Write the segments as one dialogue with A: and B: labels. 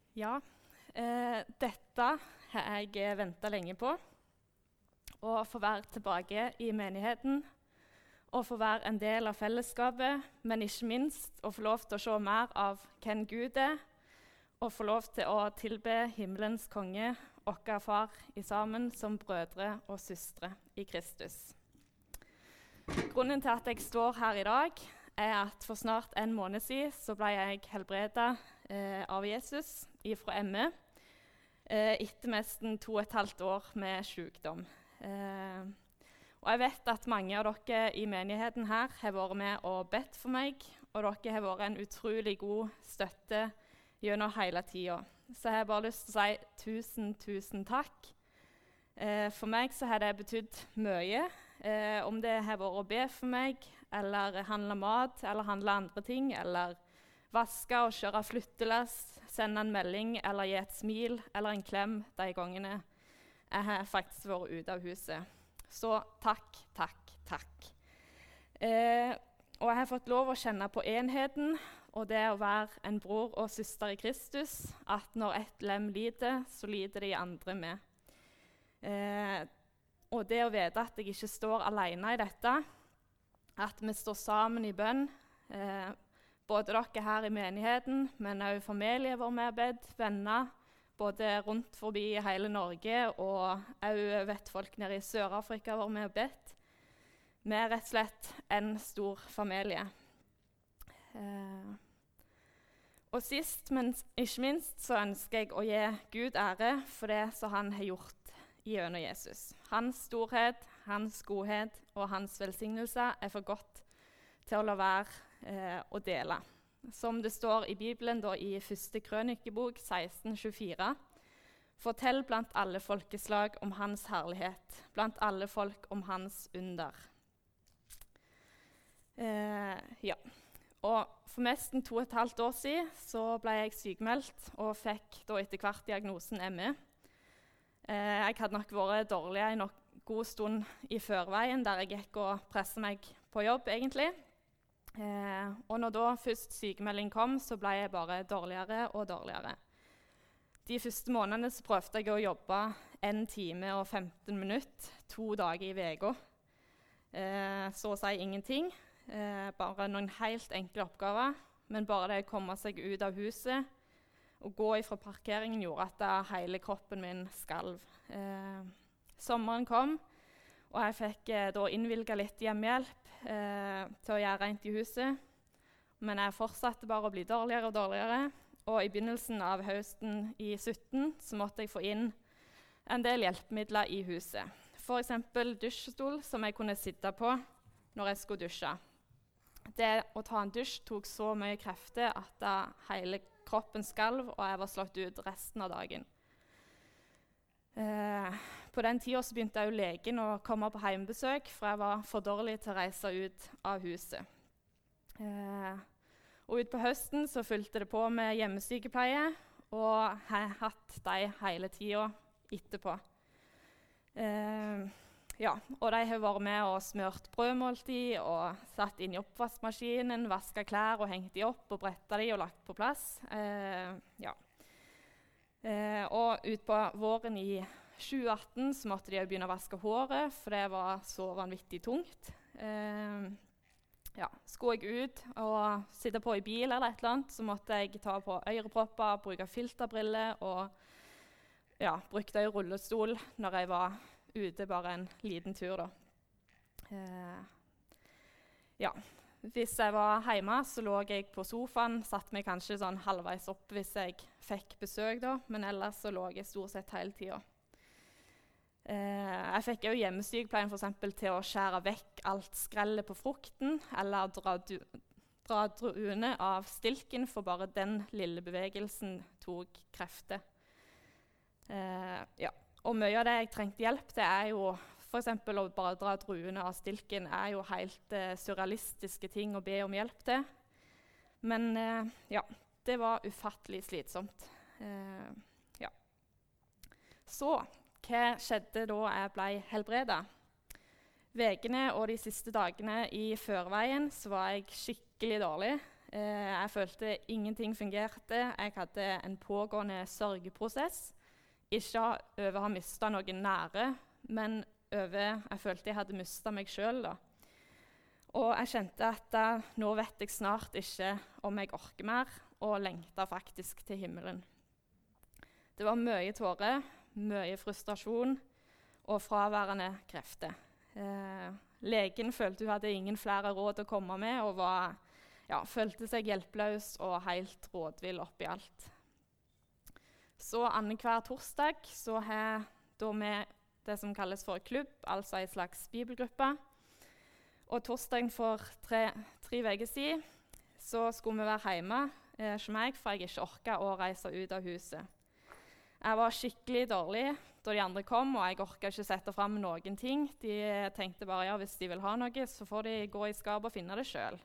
A: Ja, dette har jeg ventet lenge på. Å få være tilbake i menigheten, å få være en del av fellesskapet, men ikke minst å få lov til å se mer av hvem Gud er, og få lov til å tilbe himmelens konge, vår far, i sammen som brødre og søstre i Kristus. Grunnen til at jeg står her i dag, er at for snart en måned siden så ble jeg helbredet av Jesus fra ME, etter nesten 2,5 år med sykdom. Og jeg vet at mange av dere i menigheten her har vært med og bedt for meg, og dere har vært en utrolig god støtte gjennom hele tiden. Så jeg har bare lyst til å si tusen takk. For meg så har det betydd mye, om det har vært å be for meg, eller handle mat, eller handle andre ting, eller vaske og kjøre flyttelass, sende en melding, eller gi et smil, eller en klem de gangene jeg har faktisk vært ute av huset. Så takk. Og jeg har fått lov å kjenne på enheten, og det å være en bror og søster i Kristus, at når et lem lider, så lider de andre med. Og det å vite at jeg ikke står alene i dette, at vi står sammen i bønn, både dere her i menigheten, men også familie vår med bedt, venner, både rundt forbi i hele Norge, og også vet folk nede i Sør-Afrika vår med bedt. Vi er rett og slett en stor familie. Og sist, men ikke minst, så ønsker jeg å gi Gud ære for det som han har gjort gjennom Jesus. Hans storhet, hans godhet og hans velsignelse er for godt til å la være å dele. Som det står i Bibelen da, i 1. Krønikebok 16:24. Fortell blant alle folkeslag om hans herlighet, blant alle folk om hans under. Ja. Og for nesten 2,5 år siden så ble jeg sykmeldt og fikk da etter hvert diagnosen ME. Jeg hadde nok vært dårlig en god stund i førveien, der jeg gikk og presset meg på jobb, egentlig. Og når da først sykemelding kom, så ble jeg bare dårligere og dårligere. De første månedene så prøvde jeg å jobbe 1 time og 15 minutter, 2 dager i veka. Så å si ingenting. Bare noen helt enkle oppgaver, men bare det å komme seg ut av huset og gå ifra parkeringen gjorde at hele kroppen min skalv. Sommeren kom, og jeg fikk da innvilget litt hjemmehjelp til å gjøre rent i huset, men jeg fortsatte bare å bli dårligere og dårligere, og i begynnelsen av høsten i 2017 så måtte jeg få inn en del hjelpemidler i huset. For eksempel dusjstol som jeg kunne sitte på når jeg skulle dusje. Det å ta en dusj tok så mye krefter at hele kroppen skalv, og jeg var slått ut resten av dagen. På den tiden så begynte jeg jo legen å komme på hjemmebesøk, for jeg var for dårlig til å reise ut av huset. Og ut på høsten så fulgte det på med hjemmesykepleie, og jeg har hatt de hele tiden etterpå. Ja, og de har vært med og smørt brødmåltid, og satt inn i oppvaskmaskinen, vasket klær og hengt de opp, og brettet de og lagt på plass. Ja. Og ut på våren i 2018 så måtte de jo begynne å vaske håret, for det var så vanvittig tungt. Ja, skulle jeg ut og sitte på i bil eller et eller annet, så måtte jeg ta på ørepropper, bruke filterbriller, og ja, brukte jo rullestol når jeg var ute bare en liten tur da. Ja, hvis jeg var hjemme så lå jeg på sofaen, satt meg kanskje sånn halvveis opp hvis jeg fikk besøk da, men ellers så lå jeg stort sett hele tiden. Jeg fikk jo hjemmesykepleien for eksempel til å skjære vekk alt skrellet på frukten, eller dra druene av stilken, for bare den lille bevegelsen tok krefter. Ja. Og mye av det jeg trengte hjelp til er jo, for eksempel å bare dra druene av stilken, er jo helt surrealistiske ting å be om hjelp til. Men ja, det var ufattelig slitsomt. Ja. Så, hva skjedde da jeg ble helbredet? Vekene og de siste dagene i førveien så var jeg skikkelig dårlig. Jeg følte ingenting fungerte. Jeg hadde en pågående sørgeprosess. Ikke over å ha mistet noen nære, men over jeg følte jeg hadde mistet meg selv. Og jeg kjente at nå vet jeg snart ikke om jeg orker mer, og lengta faktisk til himmelen. Det var mye tårer, mye frustrasjon og fraværende krefter. Legen følte hun hadde ingen flere råd å komme med, og følte seg hjelpeløs og helt rådvill oppi alt. Så annenhver torsdag så har vi det som kalles for klubb, altså en slags bibelgruppe. Og torsdagen for tre uker siden så skulle vi være hjemme hos meg, for jeg ikke orket å reise ut av huset. Jeg var skikkelig dårlig da de andre kom, og jeg orket ikke sette fram noen ting. De tenkte bare hvis de vil ha noe, så får de gå i skapet og finne det selv.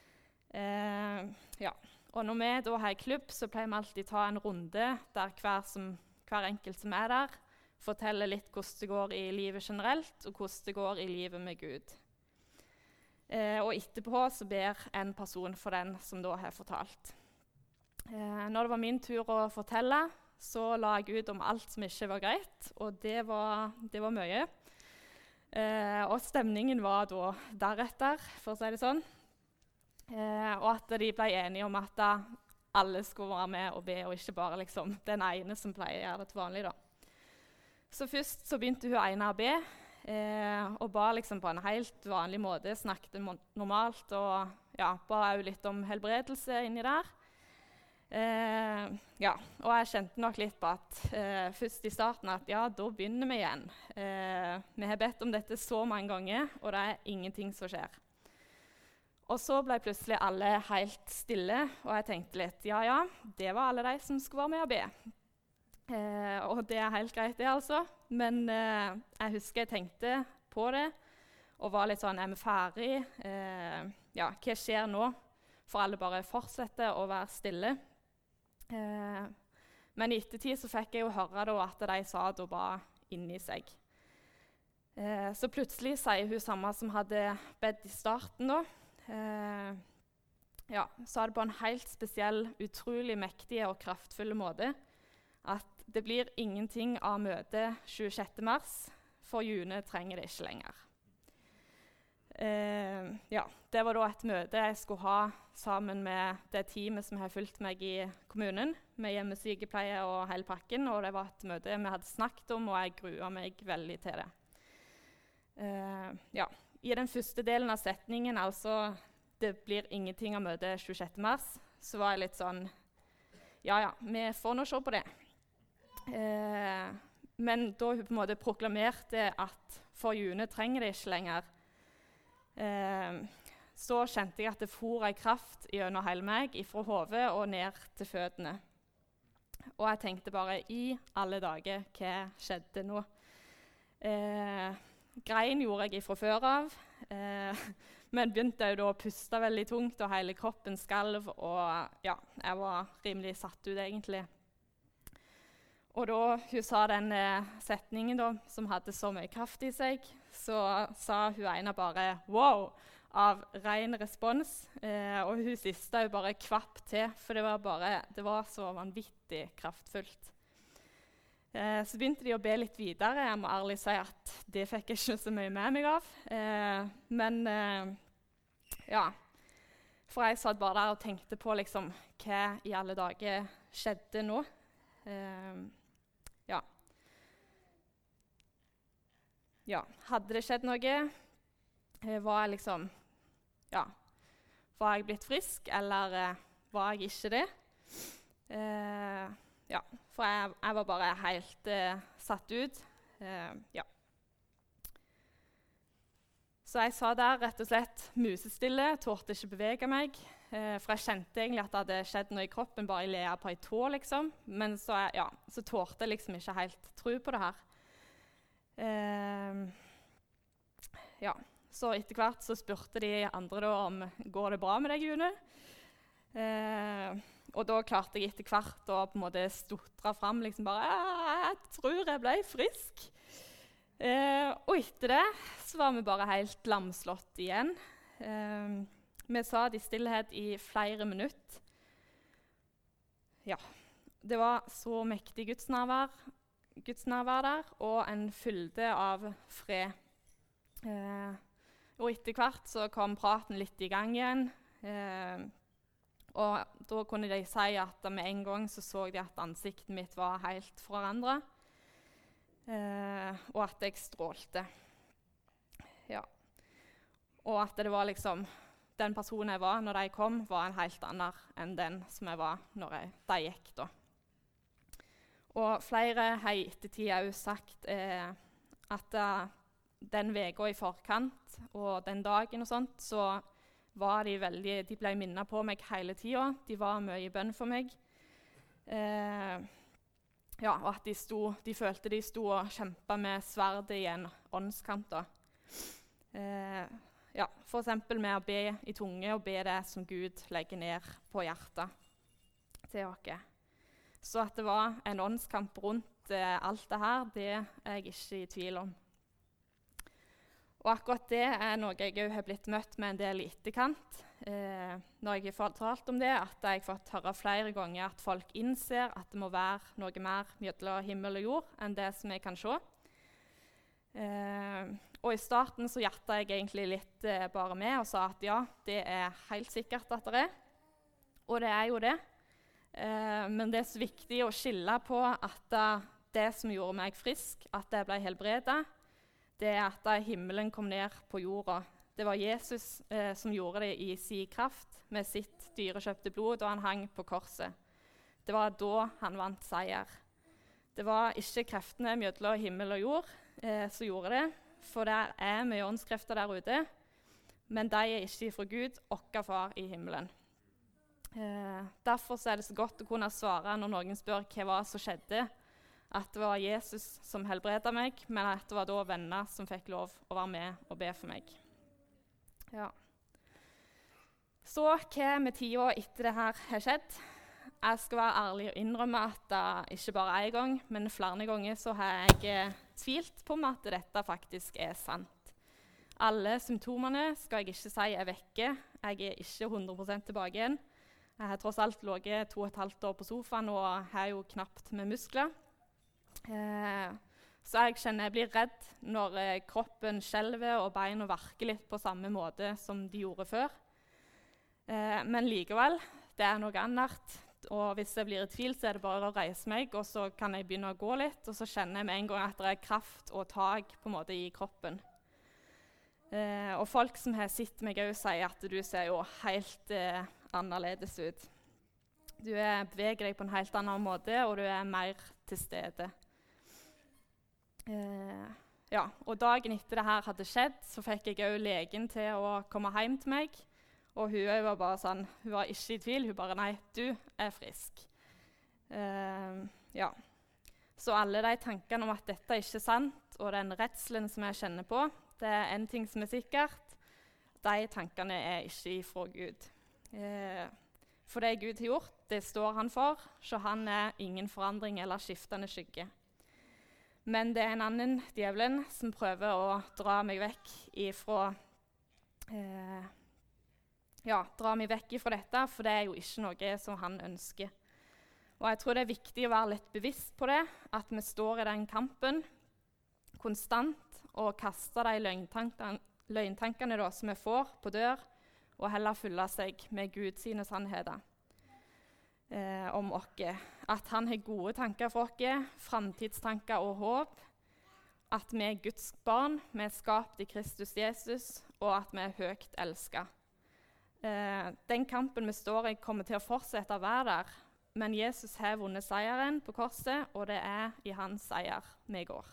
A: Og når vi da har klubb, så pleier vi alltid ta en runde der hver enkelt som er der, forteller litt hvordan det går i livet generelt, og hvordan det går i livet med Gud. Og etterpå så ber en person for den som da har fortalt. Når det var min tur å fortelle, så la jeg ut om alt som ikke var greit, og det var mye. Og stemningen var da deretter, for å si det sånn. Og at de ble enige om at alle skulle være med og be, og ikke bare liksom, den ene som pleier å gjøre det til vanlig. Da. Så først så begynte hun ene å be, og ba liksom på en helt vanlig måte, snakket normalt, og ba også litt om helbredelse inni der. Og jeg kjente nok litt på at først i starten at da begynner vi igjen. Vi har bedt om dette så mange ganger, og det er ingenting som skjer. Og så ble plutselig alle helt stille, og jeg tenkte litt, det var alle de som skulle være med å be. Og det er helt greit det altså, men jeg husker jeg tenkte på det, og var litt sånn, er vi ferdig? Hva skjer nå? For alle bare fortsette å være stille. Men i ettertid så fikk jeg jo høre da, at de sa da bare inni seg. Så plutselig sier hun samme som hadde bedt i starten da, sa det på en helt spesiell, utrolig mektig og kraftfull måte, at det blir ingenting av møtet 26. mars, for June trenger det ikke lenger. Det var da et møte jeg skulle ha sammen med det teamet som har fulgt meg i kommunen, med hjemmesykepleie og hele pakken, og det var et møte vi hadde snakket om, og jeg gruet meg veldig til det. I den første delen av setningen, altså det blir ingenting av møtet 26. mars, så var jeg litt sånn, vi får nå se på det. Men da hun på en måte proklamerte at for June trenger det ikke lenger, så kjente jeg at det for en kraft gjennom hele meg, fra hodet og ned til føttene. Og jeg tenkte bare, i alle dager, hva skjedde nå? Grein gjorde jeg fra før av, men begynte jeg da å puste veldig tungt, og hele kroppen skalv, og jeg var rimelig satt ut egentlig. Og da hun sa den setningen da, som hadde så mye kraft i seg, så sa hun ene bare «wow» av ren respons, og hun siste jo bare kvapp til, for det var så vanvittig kraftfullt. Så begynte de å be litt videre. Jeg må ærlig si at det fikk jeg ikke så mye med meg av. For jeg satt bare der og tenkte på liksom, hva i alle dager skjedde nå. Hadde det skjedd noe? Var jeg liksom, var jeg blitt frisk, eller var jeg ikke det? For jeg var bare helt satt ut. Så jeg sa der rett og slett musestille, tårte ikke bevege meg, for jeg kjente egentlig at det hadde skjedd noe i kroppen, bare jeg lea på en tå, liksom. Men så tårte jeg liksom ikke helt tro på det her. Så etter hvert så spurte de andre da om går det bra med deg, June? Og da klarte jeg etter hvert å på en måte stotre fram, liksom bare, jeg tror jeg ble frisk. Og etter det så var vi bare helt lamslått igjen. Vi satt i stillhet i flere minutter. Ja, det var så mektig gudsnærvær der, og en fylde av fred. Og etter hvert så kom praten litt i gang igjen. Og da kunne de si at med en gang så de at ansiktet mitt var helt forandret. Og at jeg strålte. Ja. Og at det var liksom den personen jeg var når de kom, var en helt annen enn den som jeg var når de gikk da. Og flere har i ettertid også sagt at den veka i forkant og den dagen og sånt, så var de ble minnet på meg hele tiden. De var mye i bønn for meg. Ja, og at de følte de sto og kjempet med sverdet i en åndskamp da. Ja, for eksempel med å be i tunge og be det som Gud legger ned på hjertet til oss. Så at det var en åndskamp rundt alt det her, det er jeg ikke i tvil om. Og akkurat det er noe jeg også har blitt møtt med en del i etterkant. Når jeg har fortalt om det, at jeg har fått høre flere ganger at folk innser at det må være noe mer mellom himmel og jord enn det som jeg kan se. Og i starten så hjertet jeg egentlig litt bare med og sa at ja, det er helt sikkert at det er. Og det er jo det. Men det er så viktig å skille på at det som gjorde meg frisk, at det ble helbredet, det er at himmelen kom ned på jorda. Det var Jesus som gjorde det i sin kraft med sitt dyrekjøpte blod da han hang på korset. Det var da han vant seier. Det var ikke kreftene mellom himmel og jord som gjorde det, for det er mye åndskrefter der ute, men de er ikke fra Gud, okker far i himmelen. Derfor er det så godt å kunne svare når noen spør hva som skjedde, at det var Jesus som helbredet meg, men at det var da venner som fikk lov å være med og be for meg. Ja. Så hva med tiden etter det her har skjedd? Jeg skal være ærlig og innrømme at ikke bare en gang, men flere ganger så har jeg tvilt på at dette faktisk er sant. Alle symptomene skal jeg ikke si er vekke. Jeg er ikke 100% tilbake igjen. Jeg har tross alt ligget 2,5 år på sofaen og har jo knapt med muskler. Så jeg kjenner jeg blir redd når kroppen skjelver og beina verker litt på samme måte som de gjorde før. Men likevel, det er noe annet. Og hvis jeg blir i tvil, så er det bare å reise meg, og så kan jeg begynne å gå litt, og så kjenner jeg med en gang at det er kraft og tag på en måte i kroppen. Og folk som har sett meg også sier at du ser jo helt annerledes ut. Du beveger deg på en helt annen måte, og du er mer til stede. Ja, og dagen etter det her hadde skjedd, så fikk jeg også legen til å komme hjem til meg. Og hun var bare sånn, hun var ikke i tvil, hun bare, nei, du er frisk. Ja. Så alle de tankene om at dette er ikke sant, og den redselen som jeg kjenner på, det er en ting som er sikkert. De tankene er ikke fra Gud. For det Gud har gjort, det står han for, så han er ingen forandring eller skiftende skygge. Men det er en annen djevelen som prøver å dra meg vekk ifra dette, for det er jo ikke noe som han ønsker. Og jeg tror det er viktig å være litt bevisst på det, at vi står i den kampen konstant og kaster de løgntankene da, som vi får på dør, og heller fylle seg med Guds sannheter om oss. At han har gode tanker for oss, framtidstanker og håp, at vi er Guds barn, vi er skapt i Kristus Jesus, og at vi er høyt elsket. Den kampen vi står i kommer til å fortsette å være der, men Jesus har vunnet seieren på korset, og det er i hans seier vi går.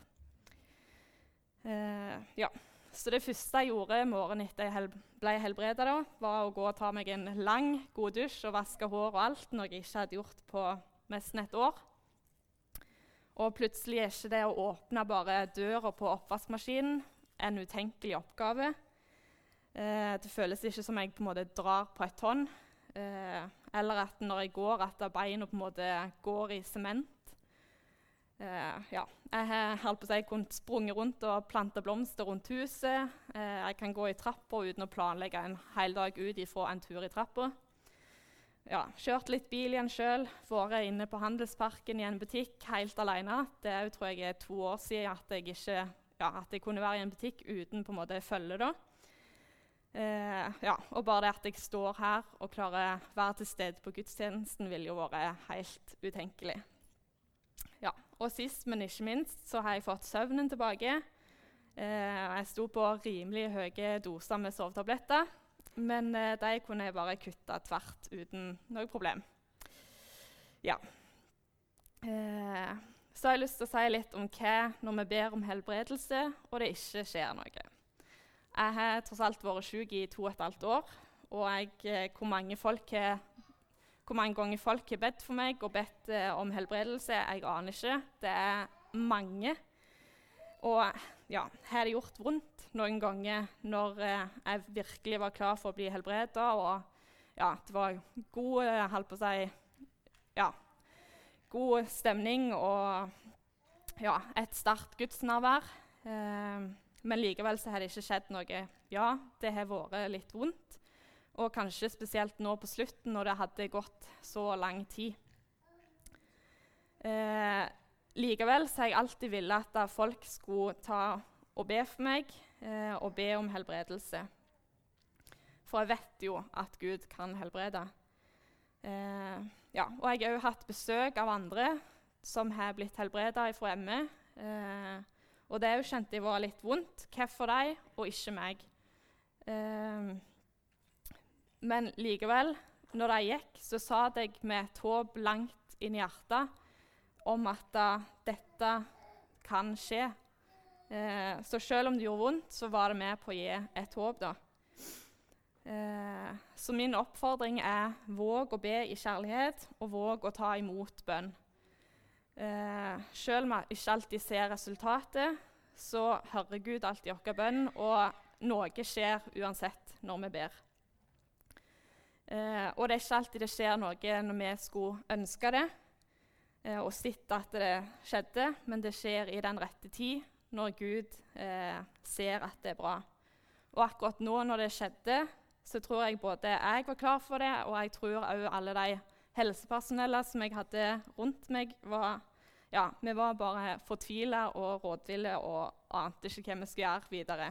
A: Ja. Så det første jeg gjorde morgenen etter jeg ble helbredet, da, var å gå og ta meg en lang, god dusj og vaske hår og alt, noe jeg ikke hadde gjort på nesten et år. Og plutselig er ikke det å åpne bare døra på oppvaskmaskinen en utenkelig oppgave. Det føles ikke som jeg på en måte drar på et tonn, eller at når jeg går, at beina på en måte går i sement. Ja, jeg har holdt på å si kunnet sprunge rundt og plante blomster rundt huset. Jeg kan gå i trappa uten å planlegge en hel dag ut ifra en tur i trappa. Ja, kjørt litt bil igjen selv, vært inne på Handelsparken i en butikk helt alene. Det er jo, tror jeg, 2 år siden at jeg kunne være i en butikk uten på en måte følge da. Ja, og bare det at jeg står her og klarer å være til stede på gudstjenesten vil jo være helt utenkelig. Ja, og sist, men ikke minst, så har jeg fått søvnen tilbake. Jeg sto på rimelig høye doser med sovetabletter, men de kunne jeg bare kutte tvert uten noe problem. Ja. Så har jeg lyst til å si litt om hva når vi ber om helbredelse, og det ikke skjer noe. Jeg har tross alt vært syk i 2,5 år, og hvor mange ganger folk har bedt for meg og bedt om helbredelse, jeg aner ikke. Det er mange. Og ja, har det gjort vondt noen ganger når jeg virkelig var klar for å bli helbredet, og ja, det var god stemning og ja, et sterkt gudsnærvær. Men likevel så har det ikke skjedd noe. Ja, det har vært litt vondt. Og kanskje spesielt nå på slutten, når det hadde gått så lang tid. Likevel så har jeg alltid villet at folk skulle ta og be for meg, og be om helbredelse. For jeg vet jo at Gud kan helbrede. Ja, og jeg har også hatt besøk av andre som har blitt helbredet fra ME. Og det kjente jeg var litt vondt. Hvorfor de, og ikke meg? Men likevel, når de gikk, så sa jeg med et håp langt inn i hjertet om at dette kan skje. Så selv om det gjorde vondt, så var det med på å gi et håp da. Så min oppfordring er våg å be i kjærlighet, og våg å ta imot bønn. Selv om jeg ikke alltid ser resultatet, så hører Gud alltid vår bønn, og noe skjer uansett når vi ber. Og det er ikke alltid det skjer noe når vi skulle ønske det, og sitte at det skjedde, men det skjer i den rette tid, når Gud ser at det er bra. Og akkurat nå når det skjedde, så tror jeg både jeg var klar for det, og jeg tror også alle de helsepersonellene som jeg hadde rundt meg, vi var bare fortvilet og rådville og ante ikke hva vi skulle gjøre videre.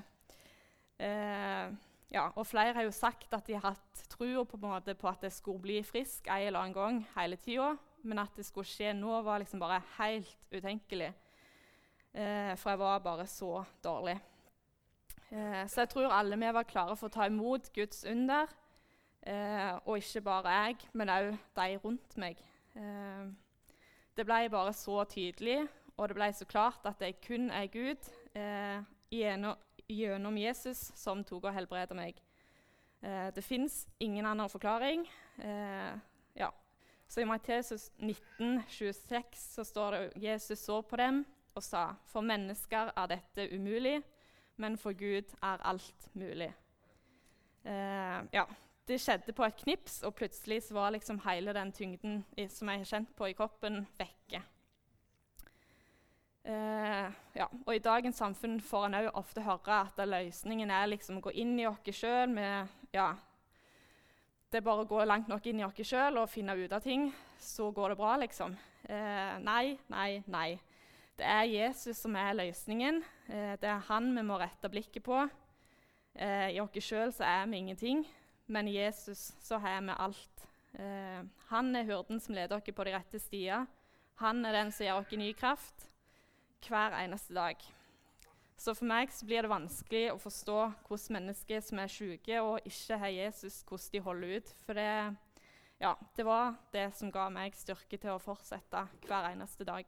A: Ja, og flere har jo sagt at de har hatt tro på at det skulle bli frisk en eller annen gang hele tiden, men at det skulle skje nå var liksom bare helt utenkelig, for jeg var bare så dårlig. Så jeg tror alle vi var klare for å ta imot Guds under, og ikke bare jeg, men også de rundt meg. Det ble bare så tydelig, og det ble så klart at det kun er Gud gjennom Jesus som tok og helbreder meg. Det finnes ingen annen forklaring. Ja. Så i Matteus 19,26 så står det Jesus så på dem og sa, for mennesker er dette umulig, men for Gud er alt mulig. Ja, det skjedde på et knips, og plutselig så var liksom hele den tyngden som jeg har kjent på i kroppen vekke. Ja, og i dagens samfunn får en også ofte høre at løsningen er liksom å gå inn i oss selv det er bare å gå langt nok inn i oss selv og finne ut av ting, så går det bra liksom. Nei. Det er Jesus som er løsningen. Det er han vi må rette blikket på. I oss selv så er vi ingenting, men i Jesus så har vi alt. Han er hyrden som leder oss på de rette stier. Han er den som gir oss ny kraft hver eneste dag. Så for meg så blir det vanskelig å forstå hvordan mennesker som er syke og ikke har Jesus, hvordan de holder ut. For det var det som ga meg styrke til å fortsette hver eneste dag.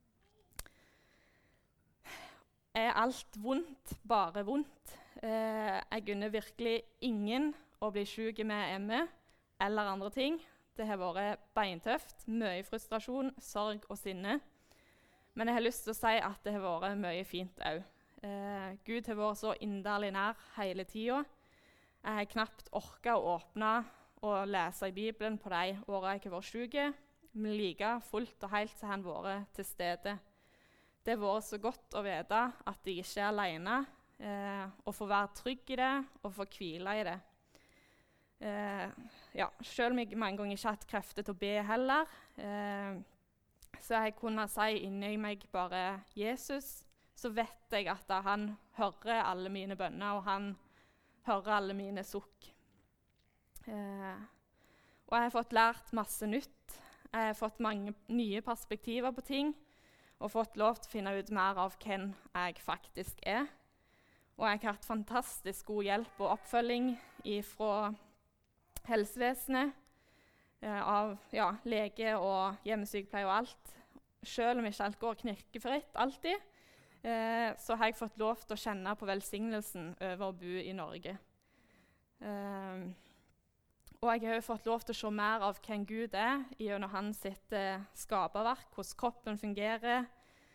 A: Er alt vondt bare vondt? Jeg unner virkelig ingen å bli syk med ME eller andre ting. Det har vært beintøft, mye frustrasjon, sorg og sinne. Men jeg har lyst til å si at det har vært mye fint også. Gud har vært så inderlig nær hele tiden. Jeg har knapt orket å åpne og lese i Bibelen på de årene jeg har vært syk, men like fullt og helt så har han vært til stede Det har vært så godt å vite at jeg ikke er alene, og få være trygg i det, og få hvile i det. Selv om jeg mange ganger ikke har hatt krefter til å be heller, så jeg kunne si inni meg bare Jesus, så vet jeg at han hører alle mine bønner, og han hører alle mine sukk. Og jeg har fått lært masse nytt. Jeg har fått mange nye perspektiver på ting, og fått lov til å finne ut mer av hvem jeg faktisk er. Og jeg har hatt fantastisk god hjelp og oppfølging fra helsevesenet, av lege og hjemmesykepleie og alt. Selv om ikke alt går knirkefritt alltid, så har jeg fått lov til å kjenne på velsignelsen over å bo i Norge. Og jeg har jo fått lov til å se mer av hvem Gud er gjennom hans skaperverk, hvordan kroppen fungerer.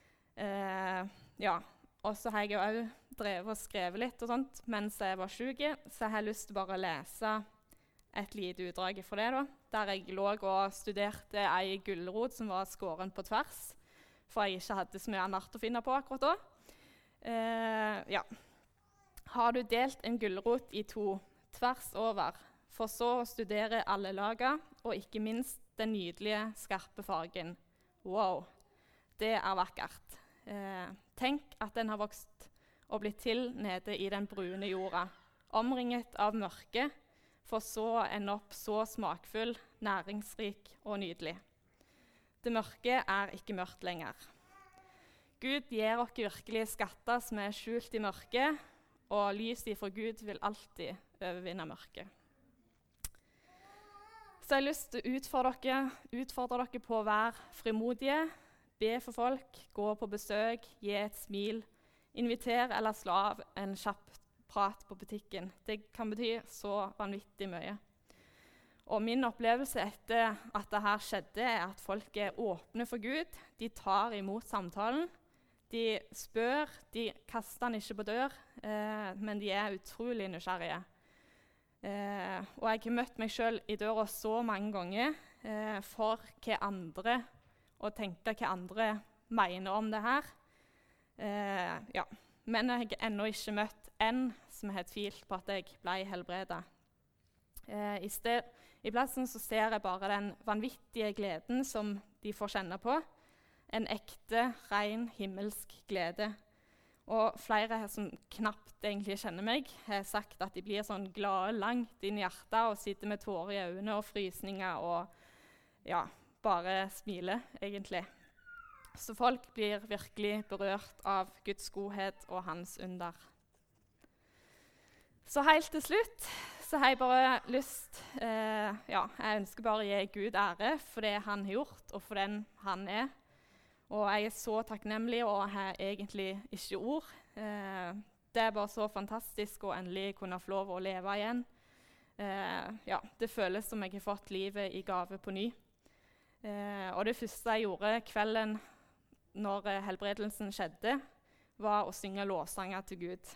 A: Og så har jeg jo drevet og skrevet litt og sånt mens jeg var syk, så jeg har lyst til bare å lese et lite utdrag fra det, der jeg lå og studerte ei gulrot som var skåren på tvers, for jeg ikke hadde så mye annet å finne på akkurat da. Har du delt en gulrot i 2, tvers over, for så å studere alle lager, og ikke minst den nydelige, skarpe fargen. Wow, det er vakkert. Tenk at den har vokst og blitt til nede i den brune jorda, omringet av mørke, for så å ende opp så smakfull, næringsrik og nydelig. Det mørke er ikke mørkt lenger. Gud gir oss virkelig skatter som er skjult i mørket, og lyset fra Gud vil alltid overvinne mørket. Så jeg har lyst til å utfordre dere på å være frimodige, be for folk, gå på besøk, gi et smil, inviter eller slå av en kjapp prat på butikken. Det kan bety så vanvittig mye. Og min opplevelse etter at dette skjedde, er at folk er åpne for Gud. De tar imot samtalen. De spør, de kaster den ikke på dør, men de er utrolig nysgjerrige. Og jeg har møtt meg selv i døra så mange ganger for hva andre, og tenke hva andre mener om det her. Men jeg har ennå ikke møtt en som har tvilt på at jeg ble helbredet. I plassen så ser jeg bare den vanvittige gleden som de får kjenne på. En ekte, ren, himmelsk glede. Og flere som knapt egentlig kjenner meg, har sagt at de blir sånn glade langt inn i hjertet og sitter med tårer i øynene og frysninger og bare smiler, egentlig. Så folk blir virkelig berørt av Guds godhet og hans under. Så helt til slutt så har jeg bare lyst jeg ønsker bare å gi Gud ære for det han har gjort, og for den han er. Og jeg er så takknemlig og har egentlig ikke ord. Det er bare så fantastisk å endelig kunne få lov å leve igjen. Det føles som jeg har fått livet i gave på ny. Og det første jeg gjorde kvelden når helbredelsen skjedde, var å synge lovsanger til Gud.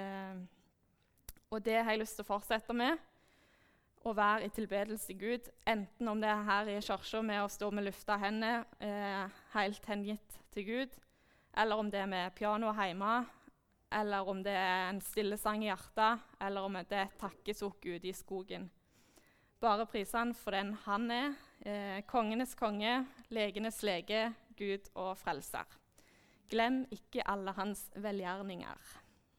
A: Og det har jeg lyst til å fortsette med. Å være i tilbedelse til Gud, enten om det er her i kirken med å stå med lufta hender, helt hengitt til Gud, eller om det er med piano hjemme, eller om det er en stille sang i hjertet, eller om det er et takkesukk ute i skogen. Bare prise han for den han er, kongenes konge, legenes lege, Gud og frelser. Glem ikke alle hans velgjerninger.